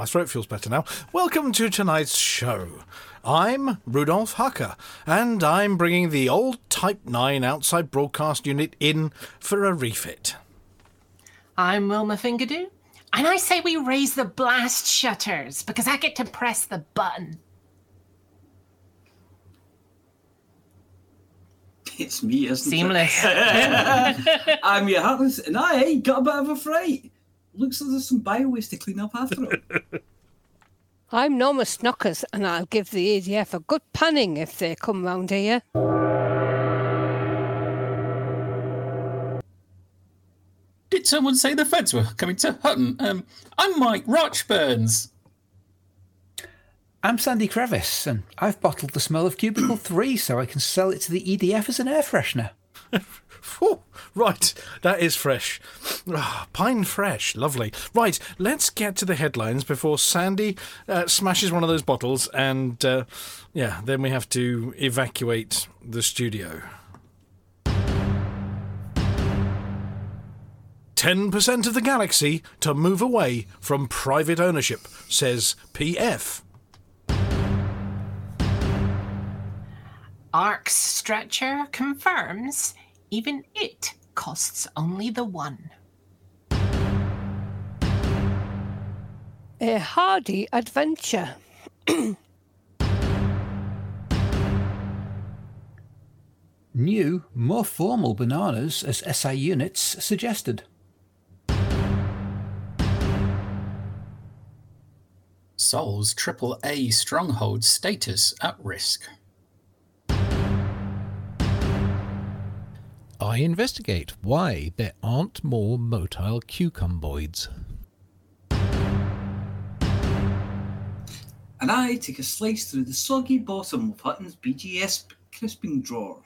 throat feels better now. Welcome to tonight's show. I'm Rudolph Hucker, and I'm bringing the old Type 9 outside broadcast unit in for a refit. I'm Wilma Fingadoo, and I say we raise the blast shutters, because I get to press the button. It's me, isn't Seamless. it? I'm your Harris, and I ain't got a bit of a fright. Looks like there's some bio-waste to clean up after it. I'm Norma Snockers, and I'll give the ADF a good panning if they come round here. Did someone say the feds were coming to Hutton? I'm Mike Rochburns. I'm Sandy Crevice, and I've bottled the smell of Cubicle 3 so I can sell it to the EDF as an air freshener. Oh, right, that is fresh. Pine fresh, lovely. Right, let's get to the headlines before Sandy smashes one of those bottles and, then we have to evacuate the studio. 10% of the galaxy to move away from private ownership, says PF. ARC's stretcher confirms even it costs only the one. A hardy adventure. New, more formal bananas as SI units suggested. Sol's AAA stronghold status at risk. I investigate why there aren't more motile cucumboids. And I take a slice through the soggy bottom of Hutton's BGS crisping drawer.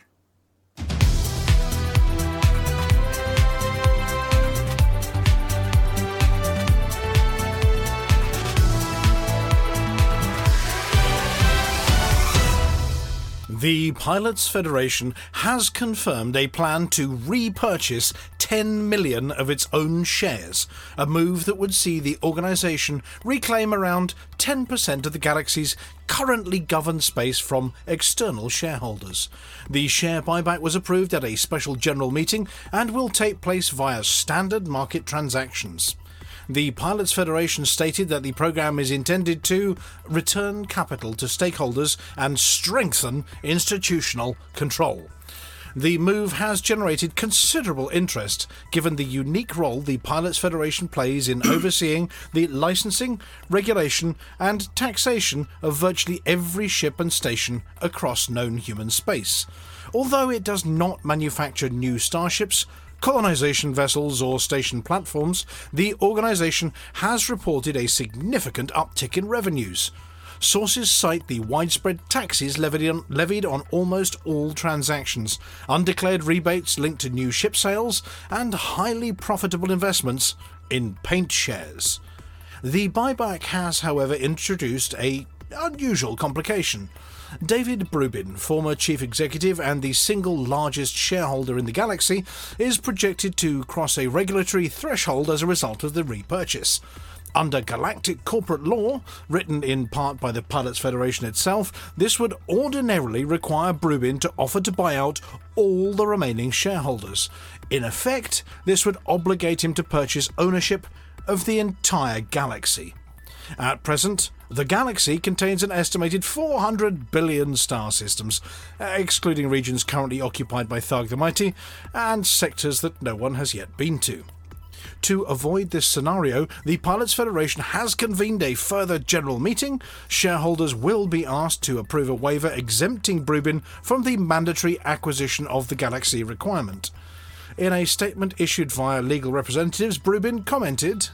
The Pilots Federation has confirmed a plan to repurchase 10 million of its own shares, a move that would see the organisation reclaim around 10% of the galaxy's currently governed space from external shareholders. The share buyback was approved at a special general meeting and will take place via standard market transactions. The Pilots Federation stated that the programme is intended to return capital to stakeholders and strengthen institutional control. The move has generated considerable interest, given the unique role the Pilots Federation plays in overseeing the licensing, regulation and taxation of virtually every ship and station across known human space. Although it does not manufacture new starships, colonisation vessels or station platforms, the organisation has reported a significant uptick in revenues. Sources cite the widespread taxes levied on almost all transactions, undeclared rebates linked to new ship sales, and highly profitable investments in paint shares. The buyback has, however, introduced an unusual complication. David Brubin, former chief executive and the single largest shareholder in the galaxy, is projected to cross a regulatory threshold as a result of the repurchase. Under galactic corporate law, written in part by the Pilots Federation itself, this would ordinarily require Brubin to offer to buy out all the remaining shareholders. In effect, this would obligate him to purchase ownership of the entire galaxy. At present, the galaxy contains an estimated 400 billion star systems, excluding regions currently occupied by Tharg the Mighty, and sectors that no one has yet been to. To avoid this scenario, the Pilots Federation has convened a further general meeting. Shareholders will be asked to approve a waiver exempting Brubin from the mandatory acquisition of the galaxy requirement. In a statement issued via legal representatives, Brubin commented,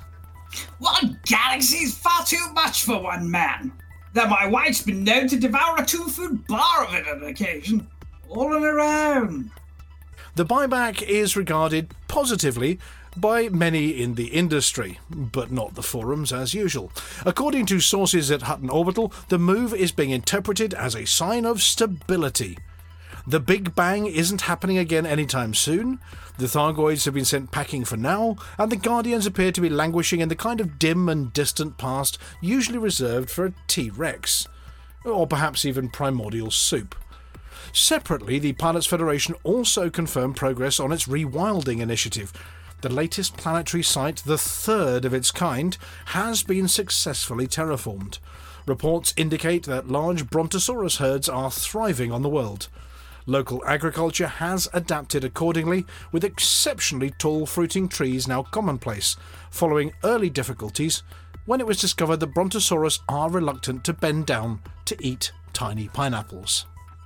"One galaxy is far too much for one man. Though my wife's been known to devour a 2-food bar of it on occasion. All on her own." The buyback is regarded positively by many in the industry, but not the forums as usual. According to sources at Hutton Orbital, the move is being interpreted as a sign of stability. The Big Bang isn't happening again anytime soon, the Thargoids have been sent packing for now, and the Guardians appear to be languishing in the kind of dim and distant past usually reserved for a T-Rex, or perhaps even primordial soup. Separately, the Pilots Federation also confirmed progress on its rewilding initiative. The latest planetary site, the third of its kind, has been successfully terraformed. Reports indicate that large Brontosaurus herds are thriving on the world. Local agriculture has adapted accordingly, with exceptionally tall fruiting trees now commonplace, following early difficulties when it was discovered that Brontosaurus are reluctant to bend down to eat tiny pineapples.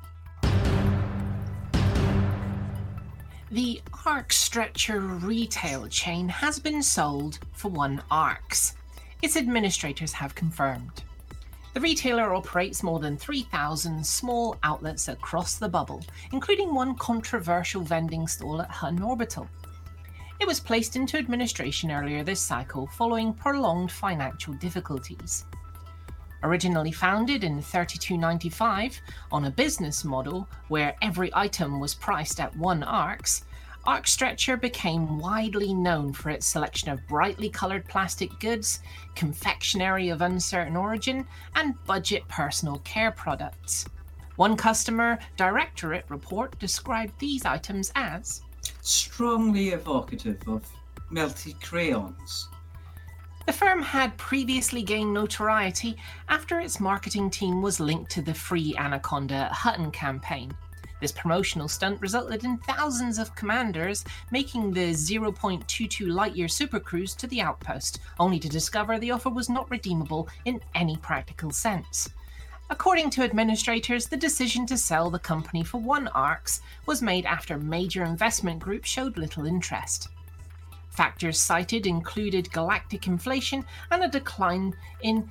The Arc Stretcher retail chain has been sold for 1 ARX. Its administrators have confirmed. The retailer operates more than 3,000 small outlets across the bubble, including one controversial vending stall at Hutton Orbital. It was placed into administration earlier this cycle following prolonged financial difficulties. Originally founded in 3295 on a business model where every item was priced at 1 ARX, Arc Stretcher became widely known for its selection of brightly coloured plastic goods, confectionery of uncertain origin, and budget personal care products. One customer directorate report described these items as strongly evocative of melted crayons. The firm had previously gained notoriety after its marketing team was linked to the Free Anaconda at Hutton campaign. This promotional stunt resulted in thousands of commanders making the 0.22 light-year supercruise to the outpost, only to discover the offer was not redeemable in any practical sense. According to administrators, the decision to sell the company for 1 ARX was made after major investment groups showed little interest. Factors cited included galactic inflation and a decline in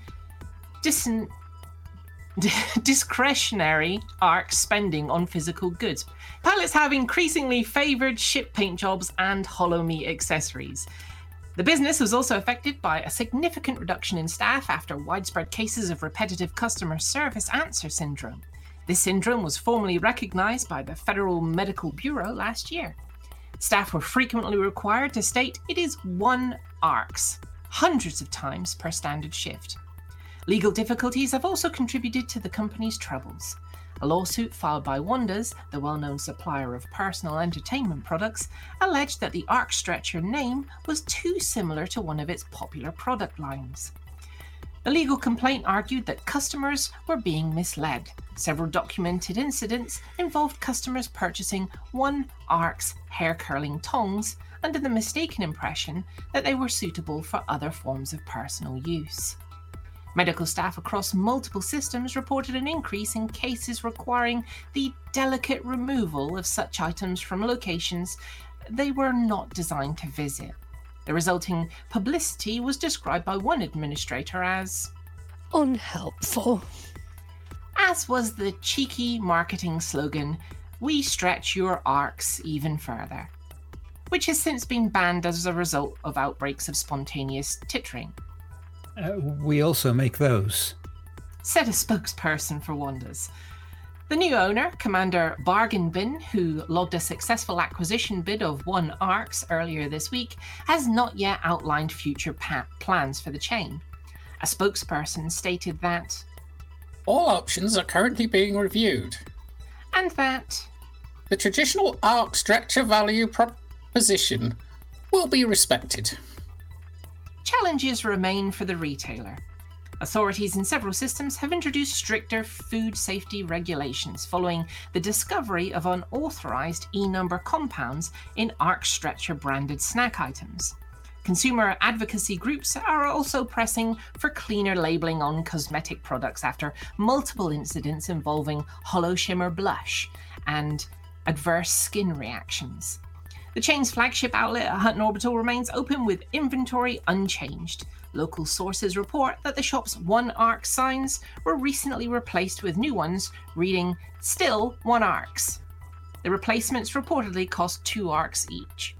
discretionary ARC spending on physical goods. Pilots have increasingly favoured ship paint jobs and hollow meat accessories. The business was also affected by a significant reduction in staff after widespread cases of repetitive customer service answer syndrome. This syndrome was formally recognised by the Federal Medical Bureau last year. Staff were frequently required to state it is 1 ARX, hundreds of times per standard shift. Legal difficulties have also contributed to the company's troubles. A lawsuit filed by Wonders, the well-known supplier of personal entertainment products, alleged that the Arc Stretcher name was too similar to one of its popular product lines. The legal complaint argued that customers were being misled. Several documented incidents involved customers purchasing 1 ARX hair curling tongs under the mistaken impression that they were suitable for other forms of personal use. Medical staff across multiple systems reported an increase in cases requiring the delicate removal of such items from locations they were not designed to visit. The resulting publicity was described by one administrator as unhelpful, as was the cheeky marketing slogan, "We stretch your ARX even further," which has since been banned as a result of outbreaks of spontaneous tittering. We also make those, said a spokesperson for Wonders. The new owner, Commander Bargain Bin, who logged a successful acquisition bid of 1 ARX earlier this week, has not yet outlined future plans for the chain. A spokesperson stated that all options are currently being reviewed, and that the traditional ARC Stretcher value proposition will be respected. Challenges remain for the retailer. Authorities in several systems have introduced stricter food safety regulations following the discovery of unauthorized E-number compounds in Arc Stretcher branded snack items. Consumer advocacy groups are also pressing for cleaner labeling on cosmetic products after multiple incidents involving hollow shimmer blush and adverse skin reactions. The chain's flagship outlet at Hutton Orbital remains open with inventory unchanged. Local sources report that the shop's 1 ARX signs were recently replaced with new ones reading "Still 1 ARX." The replacements reportedly cost 2 ARX each.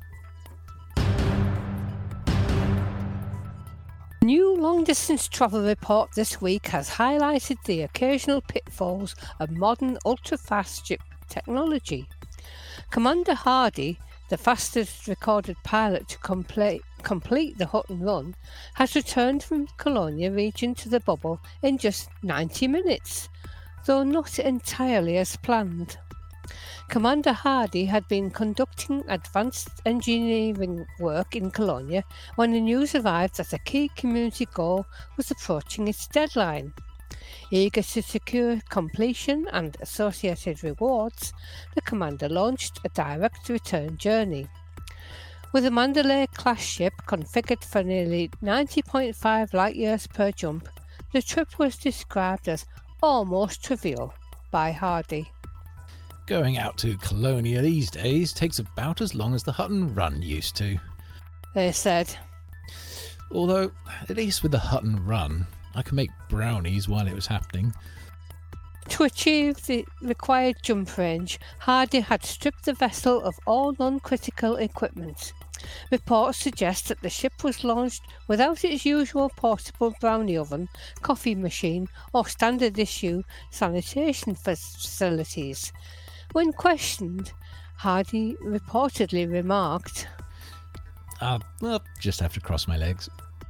New long-distance travel report this week has highlighted the occasional pitfalls of modern ultra-fast ship technology. Commander Hardy, the fastest recorded pilot to complete the Hutton run, has returned from Colonia region to the bubble in just 90 minutes, though not entirely as planned. Commander Hardy had been conducting advanced engineering work in Colonia when the news arrived that a key community goal was approaching its deadline. Eager to secure completion and associated rewards, the commander launched a direct return journey. With a Mandalay-class ship configured for nearly 90.5 light-years per jump, the trip was described as almost trivial by Hardy. Going out to Colonia these days takes about as long as the Hutton Run used to. They said. Although, at least with the Hutton Run, I could make brownies while it was happening. To achieve the required jump range, Hardy had stripped the vessel of all non-critical equipment. Reports suggest that the ship was launched without its usual portable brownie oven, coffee machine, or standard issue sanitation facilities. When questioned, Hardy reportedly remarked, I'll just have to cross my legs.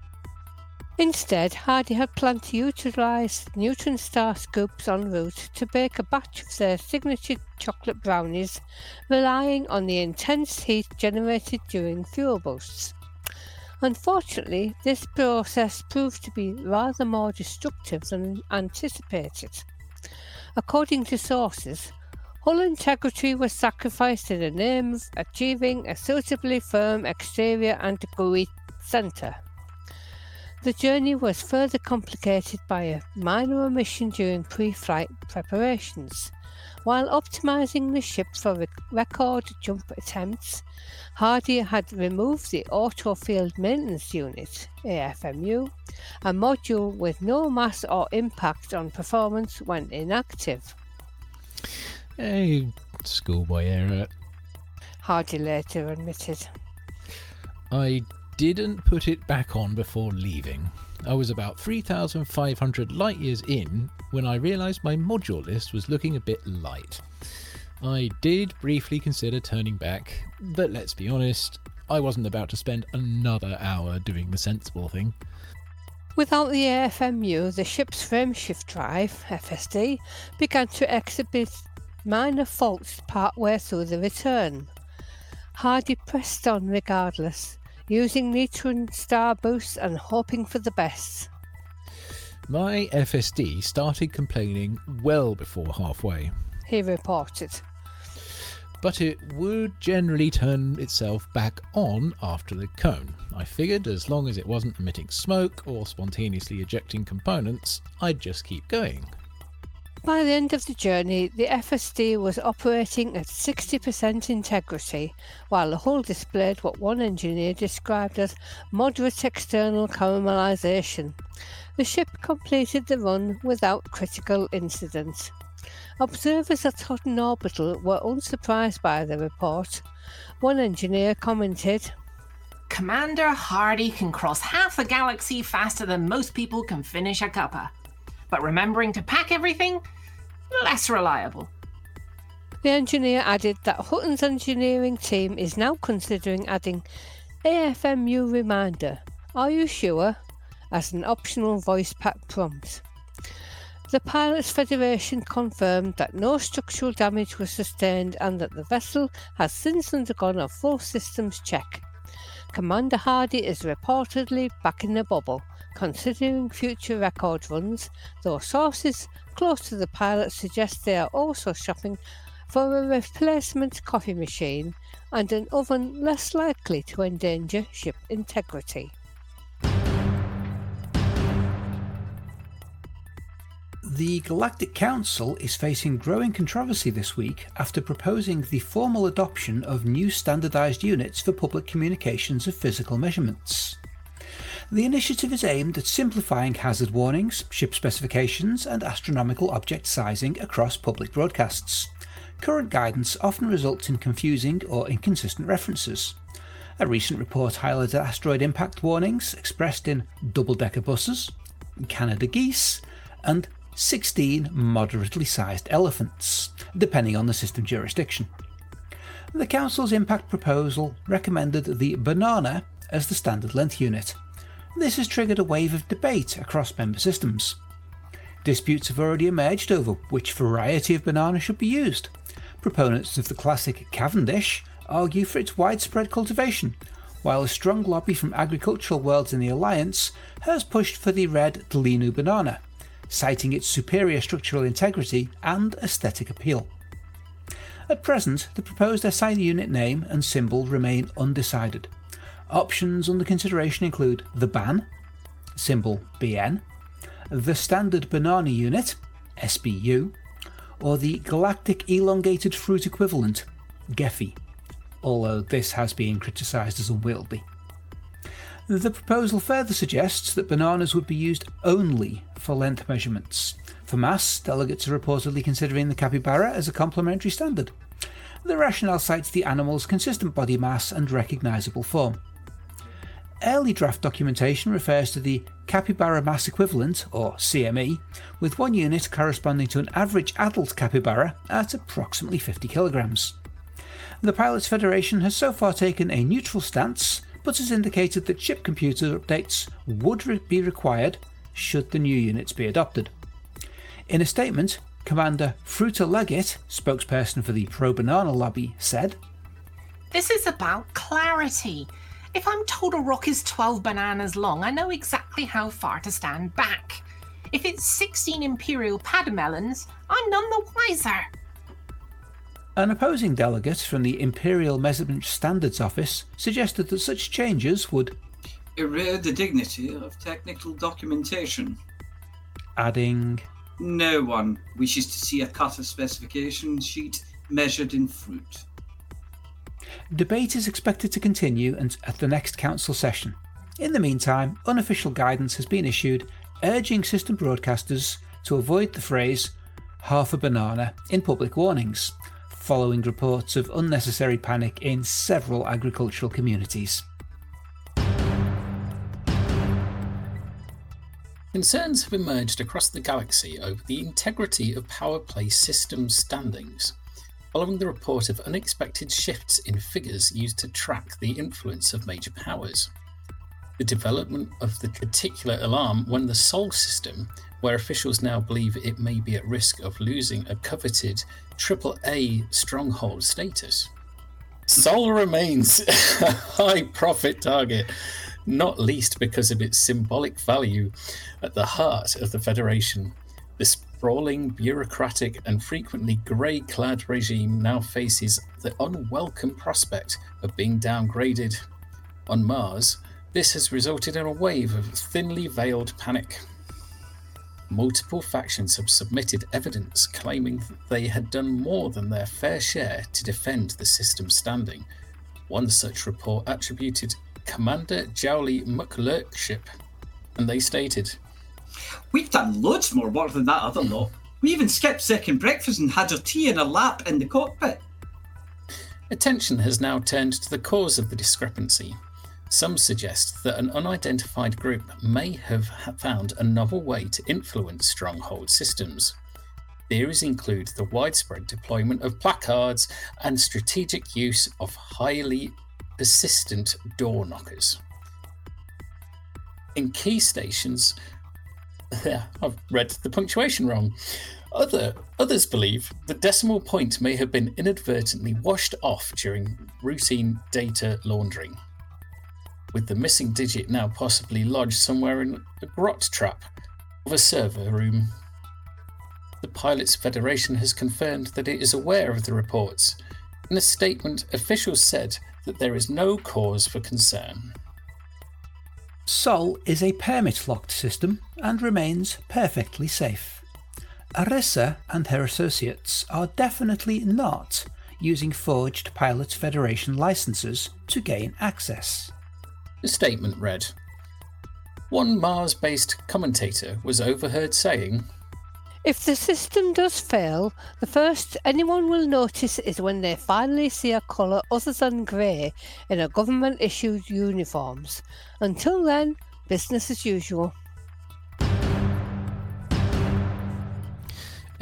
Instead, Hardy had planned to utilise neutron star scoops en route to bake a batch of their signature chocolate brownies, relying on the intense heat generated during fuel bursts. Unfortunately, this process proved to be rather more destructive than anticipated. According to sources, hull integrity was sacrificed in the name of achieving a suitably firm exterior and GUI centre. The journey was further complicated by a minor omission during pre-flight preparations. While optimising the ship for record jump attempts, Hardy had removed the Auto Field Maintenance Unit, AFMU, a module with no mass or impact on performance when inactive. A schoolboy error. Hardy later admitted. I didn't put it back on before leaving. I was about 3,500 light years in when I realised my module list was looking a bit light. I did briefly consider turning back, but let's be honest, I wasn't about to spend another hour doing the sensible thing. Without the AFMU, the ship's frameshift drive, FSD, began to exhibit minor faults partway through the return. Hardy pressed on regardless, using neutron star boosts and hoping for the best. My FSD started complaining well before halfway. He reported. But it would generally turn itself back on after the cone. I figured as long as it wasn't emitting smoke or spontaneously ejecting components, I'd just keep going. By the end of the journey, the FSD was operating at 60% integrity, while the hull displayed what one engineer described as moderate external caramelization. The ship completed the run without critical incident. Observers at Hutton Orbital were unsurprised by the report. One engineer commented, Commander Hardy can cross half the galaxy faster than most people can finish a cuppa. But remembering to pack everything, less reliable. The engineer added that Hutton's engineering team is now considering adding AFMU reminder, "Are you sure?" as an optional voice pack prompt. The Pilots Federation confirmed that no structural damage was sustained and that the vessel has since undergone a full systems check. Commander Hardy is reportedly back in the bubble, considering future record runs, though sources close to the pilot suggest they are also shopping for a replacement coffee machine and an oven less likely to endanger ship integrity. The Galactic Council is facing growing controversy this week after proposing the formal adoption of new standardised units for public communications of physical measurements. The initiative is aimed at simplifying hazard warnings, ship specifications and astronomical object sizing across public broadcasts. Current guidance often results in confusing or inconsistent references. A recent report highlighted asteroid impact warnings expressed in double-decker buses, Canada geese and 16 moderately sized elephants, depending on the system jurisdiction. The Council's impact proposal recommended the banana as the standard length unit. This has triggered a wave of debate across member systems. Disputes have already emerged over which variety of banana should be used. Proponents of the classic Cavendish argue for its widespread cultivation, while a strong lobby from agricultural worlds in the Alliance has pushed for the red Delinu banana, citing its superior structural integrity and aesthetic appeal. At present, the proposed SI unit name and symbol remain undecided. Options under consideration include the BAN, symbol BN, the Standard Banana Unit, SBU, or the Galactic Elongated Fruit Equivalent, GEFI, although this has been criticised as unwieldy. The proposal further suggests that bananas would be used only for length measurements. For mass, delegates are reportedly considering the capybara as a complementary standard. The rationale cites the animal's consistent body mass and recognisable form. Early draft documentation refers to the capybara mass equivalent, or CME, with one unit corresponding to an average adult capybara at approximately 50 kilograms. The Pilots Federation has so far taken a neutral stance, but has indicated that chip computer updates would be required should the new units be adopted. In a statement, Commander Fruta Leggett, spokesperson for the pro-banana lobby, said, "This is about clarity. If I'm told a rock is 12 bananas long, I know exactly how far to stand back. If it's 16 imperial padamelons, I'm none the wiser." An opposing delegate from the Imperial Measurement Standards Office suggested that such changes would erode the dignity of technical documentation, adding, "No one wishes to see a cutter specification sheet measured in fruit." Debate is expected to continue at the next council session. In the meantime, unofficial guidance has been issued urging system broadcasters to avoid the phrase "half a banana" in public warnings, following reports of unnecessary panic in several agricultural communities. Concerns have emerged across the galaxy over the integrity of power play systems standings, following the report of unexpected shifts in figures used to track the influence of major powers. The development of the particular alarm when the Sol system, where officials now believe it may be at risk of losing a coveted AAA stronghold status. Sol remains a high profit target, not least because of its symbolic value at the heart of the Federation. The sprawling, bureaucratic and frequently grey-clad regime now faces the unwelcome prospect of being downgraded. On Mars, this has resulted in a wave of thinly veiled panic. Multiple factions have submitted evidence claiming that they had done more than their fair share to defend the system's standing. One such report attributed Commander Jowly McLurkship, and they stated, "We've done loads more work than that other lot. We even skipped second breakfast and had our tea in a lap in the cockpit." Attention has now turned to the cause of the discrepancy. Some suggest that an unidentified group may have found a novel way to influence stronghold systems. Theories include the widespread deployment of placards and strategic use of highly persistent door knockers. In key stations, I've read the punctuation wrong. Others believe the decimal point may have been inadvertently washed off during routine data laundering, with the missing digit now possibly lodged somewhere in a grot trap of a server room. The Pilots Federation has confirmed that it is aware of the reports. In a statement, officials said that there is no cause for concern. Sol is a permit-locked system and remains perfectly safe. Arissa and her associates are definitely not using forged Pilots Federation licenses to gain access. The statement read, one Mars-based commentator was overheard saying, "If the system does fail, the first anyone will notice is when they finally see a colour other than grey in a government-issued uniforms. Until then, business as usual."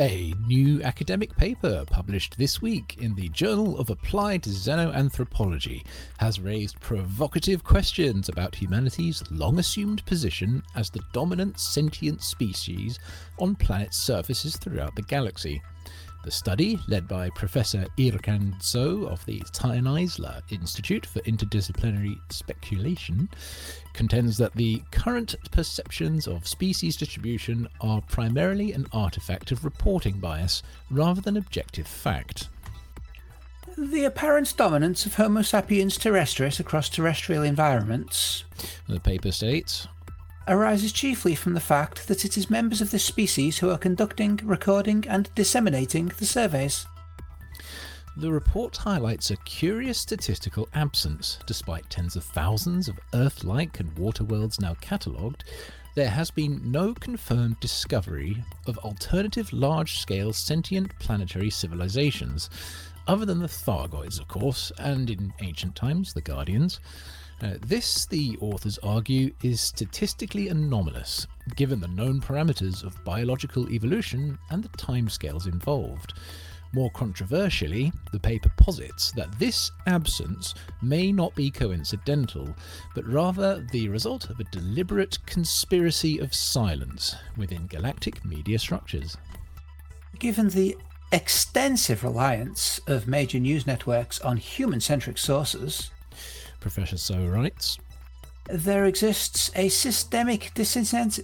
A new academic paper published this week in the Journal of Applied Xenoanthropology has raised provocative questions about humanity's long-assumed position as the dominant sentient species on planet surfaces throughout the galaxy. The study, led by Professor Irkan Tso of the Tanaisla Institute for Interdisciplinary Speculation, contends that the current perceptions of species distribution are primarily an artifact of reporting bias rather than objective fact. The apparent dominance of Homo sapiens terrestris across terrestrial environments, The paper states, arises chiefly from the fact that it is members of this species who are conducting, recording and disseminating the surveys. the report highlights a curious statistical absence. Despite tens of thousands of Earth-like and water worlds now catalogued, there has been no confirmed discovery of alternative large-scale sentient planetary civilizations, other than the Thargoids, of course, and in ancient times, the Guardians. This, the authors argue, is statistically anomalous, given the known parameters of biological evolution and the timescales involved. More controversially, the paper posits that this absence may not be coincidental, but rather the result of a deliberate conspiracy of silence within galactic media structures. Given the extensive reliance of major news networks on human-centric sources, Professor So writes, there exists a systemic disincentive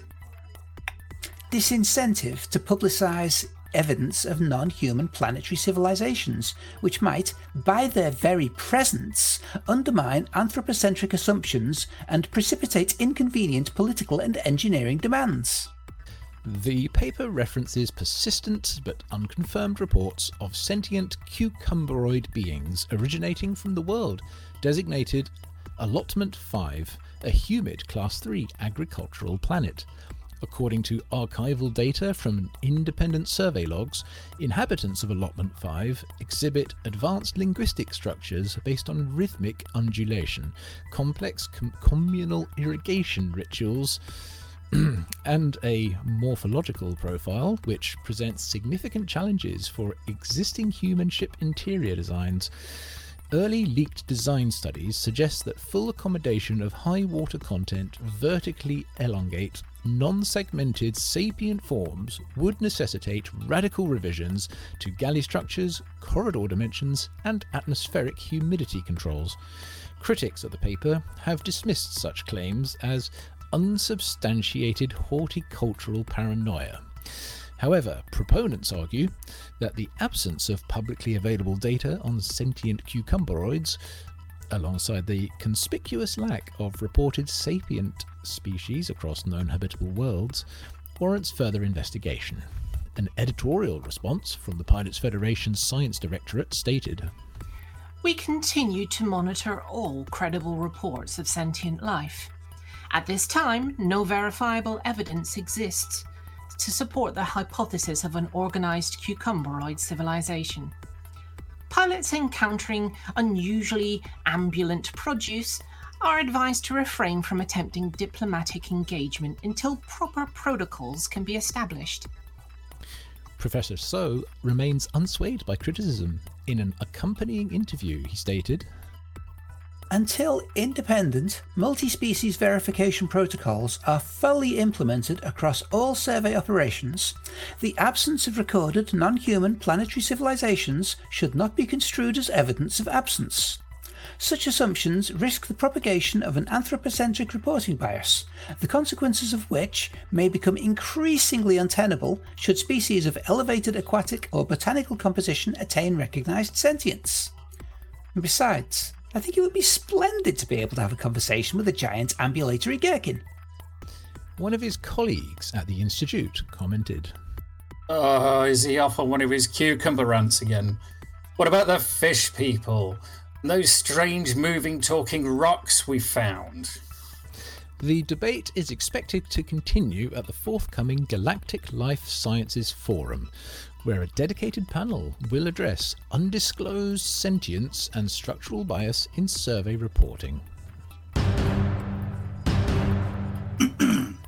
to publicise evidence of non-human planetary civilizations, which might, by their very presence, undermine anthropocentric assumptions and precipitate inconvenient political and engineering demands. The paper references persistent but unconfirmed reports of sentient cucumberoid beings originating from the world designated Allotment 5, a humid Class 3 agricultural planet. According to archival data from independent survey logs, inhabitants of Allotment 5 exhibit advanced linguistic structures based on rhythmic undulation, complex communal irrigation rituals, and a morphological profile which presents significant challenges for existing human ship interior designs. Early leaked design studies suggest that full accommodation of high water content, vertically elongate, non-segmented sapient forms would necessitate radical revisions to galley structures, corridor dimensions, and atmospheric humidity controls. Critics of the paper have dismissed such claims as unsubstantiated horticultural paranoia. However, proponents argue that the absence of publicly available data on sentient cucumberoids, alongside the conspicuous lack of reported sapient species across known habitable worlds, warrants further investigation. An editorial response from the Pilots Federation's Science Directorate stated, We continue to monitor all credible reports of sentient life. At this time, no verifiable evidence exists to support the hypothesis of an organized cucumberoid civilization. Pilots encountering unusually ambulant produce are advised to refrain from attempting diplomatic engagement until proper protocols can be established. Professor So remains unswayed by criticism. In an accompanying interview, he stated, Until independent, multi-species verification protocols are fully implemented across all survey operations, the absence of recorded non-human planetary civilizations should not be construed as evidence of absence. Such assumptions risk the propagation of an anthropocentric reporting bias, the consequences of which may become increasingly untenable should species of elevated aquatic or botanical composition attain recognized sentience. And besides, I think it would be splendid to be able to have a conversation with a giant ambulatory gherkin. One of his colleagues at the Institute commented, Oh, is he off on one of his cucumber rants again? What about the fish people? And those strange moving talking rocks we found? The debate is expected to continue at the forthcoming Galactic Life Sciences Forum, where a dedicated panel will address undisclosed sentience and structural bias in survey reporting.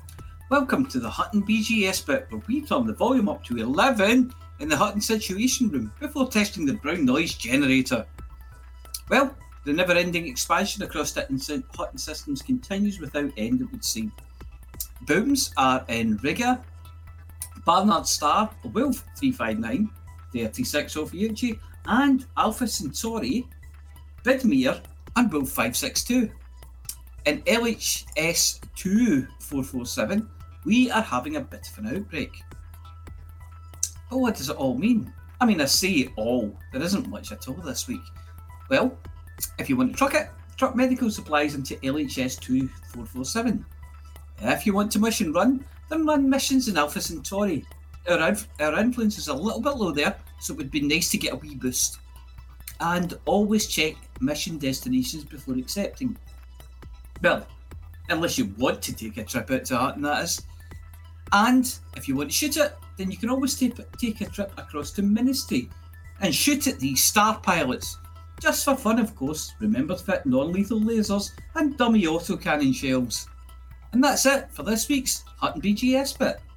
Welcome to the Hutton BGS bit, where we turn the volume up to 11 in the Hutton Situation Room before testing the Brown Noise Generator. Well, the never-ending expansion across Hutton systems continues without end, it would seem. Booms are in Riga, Barnard Star, Wolf 359, 36 off Yuchi, and Alpha Centauri, Bidmere, and Wolf 562. In LHS 2447, we are having a bit of an outbreak. But what does it all mean? I mean, I say all, there isn't much at all this week. Well, if you want to truck medical supplies into LHS 2447. If you want to mission run, then run missions in Alpha Centauri. Our influence is a little bit low there, so it would be nice to get a wee boost. And always check mission destinations before accepting. Well, unless you want to take a trip out to Hutton, that is. And if you want to shoot it, then you can always take a trip across to Ministry and shoot at these star pilots. Just for fun, of course. Remember to fit non-lethal lasers and dummy autocannon shells. And that's it for this week's Hutton BGS bit.